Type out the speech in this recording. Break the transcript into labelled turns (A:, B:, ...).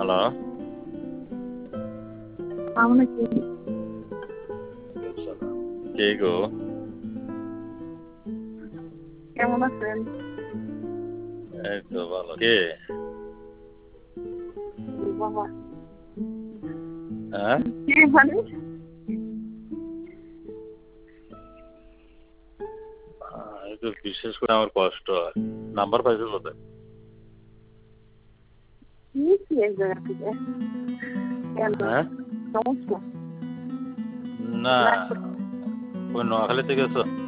A: Hello,
B: কেমন আছেন?
A: কে গো?
B: কেমন আছেন?
A: এই তো ভালো। কে?
B: বাবা,
A: হ্যাঁ?
B: কে মানে?
A: একটু বিশেষ করে আমার কষ্ট হয়। নাম্বার পাইছো কোথায়?
B: নিয়েছি এক জায়গা থেকে। কেন?
A: হ্যাঁ?
B: সমস্যা?
A: না,
B: রাগ করছেন?
A: ওই নোয়াখালীতে গেছো?